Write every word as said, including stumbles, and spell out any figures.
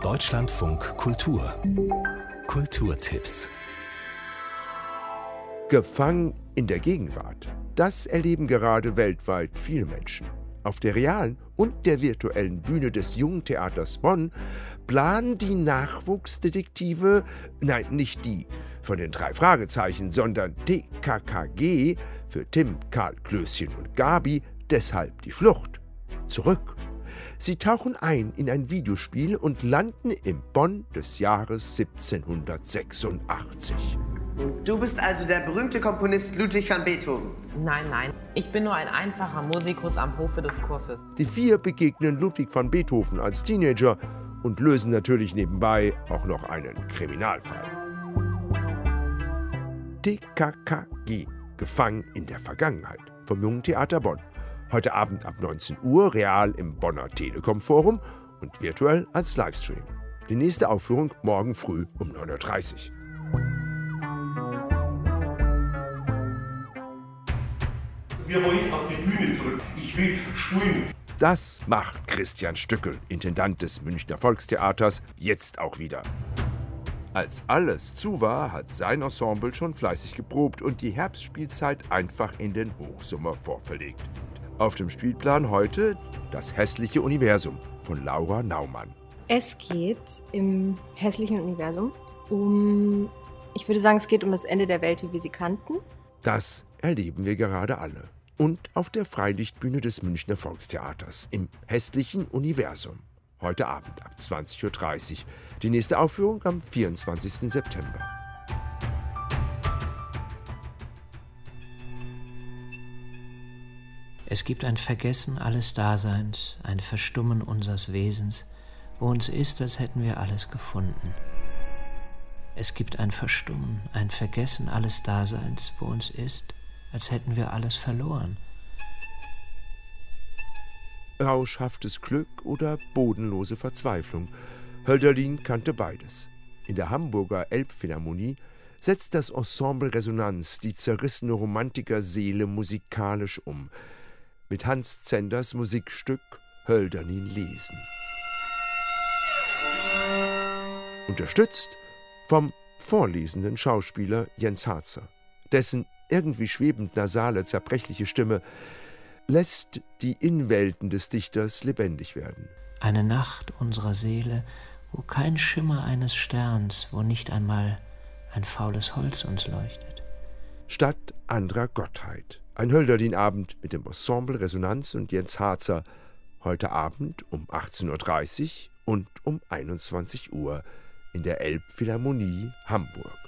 Deutschlandfunk Kultur. Kulturtipps. Gefangen in der Gegenwart. Das erleben gerade weltweit viele Menschen. Auf der realen und der virtuellen Bühne des Jungen Theaters Bonn planen die Nachwuchsdetektive, nein, nicht die von den drei Fragezeichen, sondern T K K G für Tim, Karl, Klößchen und Gabi, deshalb die Flucht. Zurück. Sie tauchen ein in ein Videospiel und landen im Bonn des Jahres siebzehnhundertsechsundachtzig. Du bist also der berühmte Komponist Ludwig van Beethoven? Nein, nein. Ich bin nur ein einfacher Musikus am Hofe des Kurfürst. Die vier begegnen Ludwig van Beethoven als Teenager und lösen natürlich nebenbei auch noch einen Kriminalfall. T K K G, gefangen in der Vergangenheit, vom Jungen Theater Bonn. Heute Abend ab neunzehn Uhr, real im Bonner Telekom Forum und virtuell als Livestream. Die nächste Aufführung morgen früh um neun Uhr dreißig. Wir wollen auf die Bühne zurück. Ich will spielen. Das macht Christian Stückel, Intendant des Münchner Volkstheaters, jetzt auch wieder. Als alles zu war, hat sein Ensemble schon fleißig geprobt und die Herbstspielzeit einfach in den Hochsommer vorverlegt. Auf dem Spielplan heute Das hässliche Universum von Laura Naumann. Es geht im hässlichen Universum um, ich würde sagen, es geht um das Ende der Welt, wie wir sie kannten. Das erleben wir gerade alle. Und auf der Freilichtbühne des Münchner Volkstheaters im hässlichen Universum. Heute Abend ab zwanzig Uhr dreißig. Die nächste Aufführung am vierundzwanzigsten September. Es gibt ein Vergessen alles Daseins, ein Verstummen unseres Wesens, wo uns ist, als hätten wir alles gefunden. Es gibt ein Verstummen, ein Vergessen alles Daseins, wo uns ist, als hätten wir alles verloren. Rauschhaftes Glück oder bodenlose Verzweiflung. Hölderlin kannte beides. In der Hamburger Elbphilharmonie setzt das Ensemble Resonanz die zerrissene Romantikerseele musikalisch um. Mit Hans Zenders Musikstück Hölderlin lesen. Unterstützt vom vorlesenden Schauspieler Jens Harzer, dessen irgendwie schwebend nasale, zerbrechliche Stimme lässt die Innenwelten des Dichters lebendig werden. Eine Nacht unserer Seele, wo kein Schimmer eines Sterns, wo nicht einmal ein faules Holz uns leuchtet. Stadt anderer Gottheit. Ein Hölderlin-Abend mit dem Ensemble Resonanz und Jens Harzer. Heute Abend um achtzehn Uhr dreißig und um einundzwanzig Uhr in der Elbphilharmonie Hamburg.